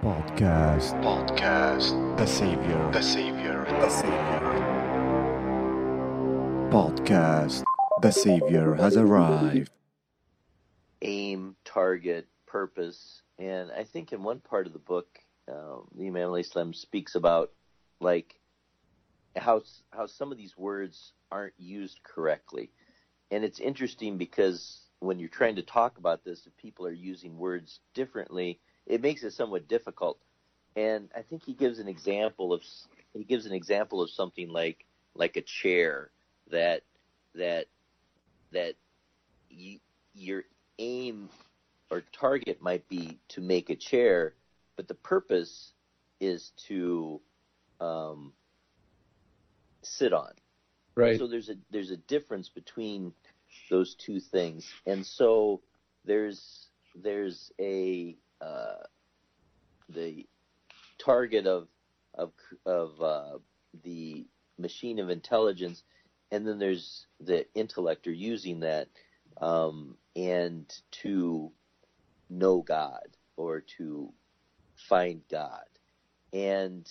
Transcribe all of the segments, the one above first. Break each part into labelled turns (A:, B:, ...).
A: Podcast. The Savior. The Savior. The Savior. Podcast. The Savior has arrived.
B: Aim, target, purpose. And I think in one part of the book, the Imam al-Islam speaks about like how some of these words aren't used correctly. And it's interesting because when you're trying to talk about this, if people are using words differently, it makes it somewhat difficult. And I think he gives an example of something like a chair that your aim or target might be to make a chair, but the purpose is to sit on.
C: Right.
B: So there's a difference between those two things, and so there's a the target of the machine of intelligence, and then there's the intellect or using that and to know God or to find God, and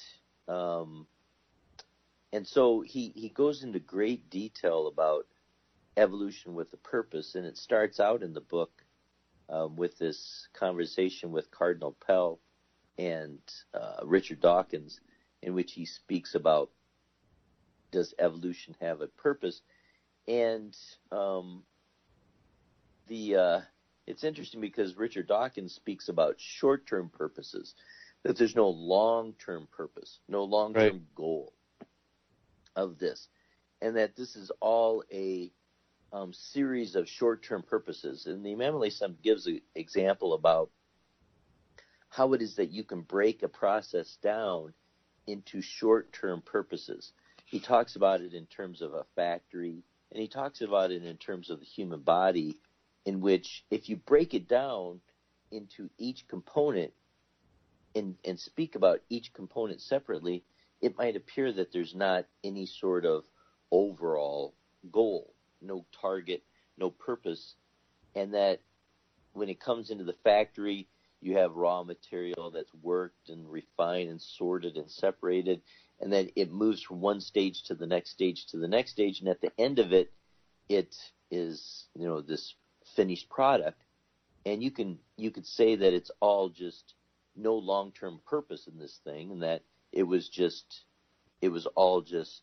B: so he goes into great detail about evolution with a purpose, and it starts out in the book with this conversation with Cardinal Pell and Richard Dawkins, in which he speaks about, does evolution have a purpose? And it's interesting because Richard Dawkins speaks about short-term purposes, that there's no long-term purpose, no long-term goal of this, and that this is all a series of short-term purposes. And the Imam al-Islam gives an example about how it is that you can break a process down into short-term purposes. He talks about it in terms of a factory, and he talks about it in terms of the human body, in which if you break it down into each component and speak about each component separately, it might appear that there's not any sort of overall goal, no target, no purpose, and that when it comes into the factory, you have raw material that's worked and refined and sorted and separated, and then it moves from one stage to the next stage to the next stage, and at the end of it, it is, this finished product. And you could say that it's all just no long-term purpose in this thing, and that it was all just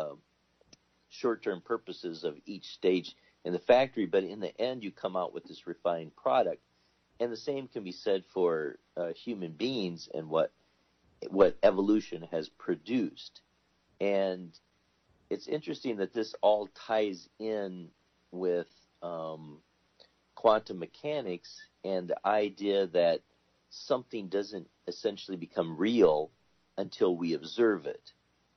B: short-term purposes of each stage in the factory, but in the end you come out with this refined product. And the same can be said for human beings and what evolution has produced. And it's interesting that this all ties in with quantum mechanics and the idea that something doesn't essentially become real until we observe it,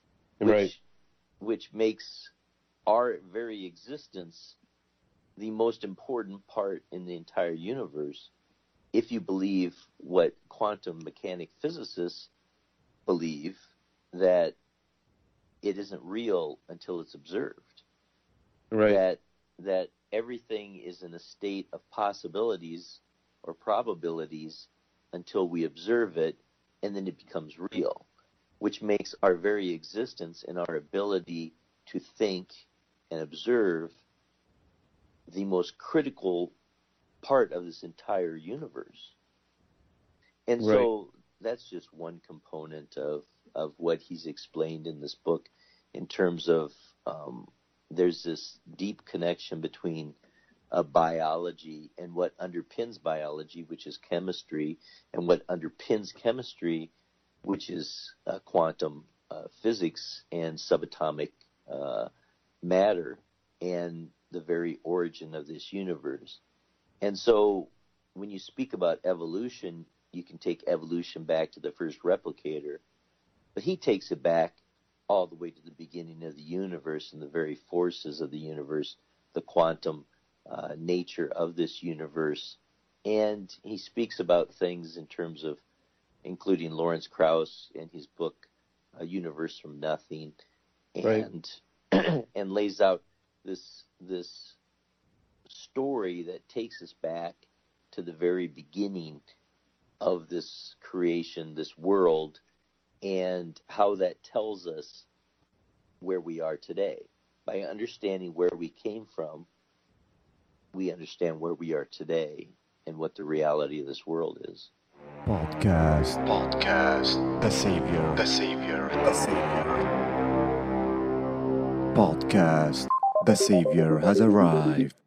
B: which makes our very existence the most important part in the entire universe, if you believe what quantum mechanic physicists believe, that it isn't real until it's observed.
C: Right.
B: That everything is in a state of possibilities or probabilities until we observe it, and then it becomes real, which makes our very existence and our ability to think and observe the most critical part of this entire universe. And so that's just one component of what he's explained in this book, in terms of there's this deep connection between biology and what underpins biology, which is chemistry, and what underpins chemistry, which is quantum physics and subatomic matter, and the very origin of this universe. And so when you speak about evolution, you can take evolution back to the first replicator, but he takes it back all the way to the beginning of the universe and the very forces of the universe, the quantum nature of this universe. And he speaks about things in terms of, including Lawrence Krauss in his book, A Universe from Nothing, and and lays out this story that takes us back to the very beginning of this creation, this world, and how that tells us where we are today. By understanding where we came from, we understand where we are today and what the reality of this world is.
A: Podcast. The Savior. The Savior. The Savior. Podcast. The Savior has arrived.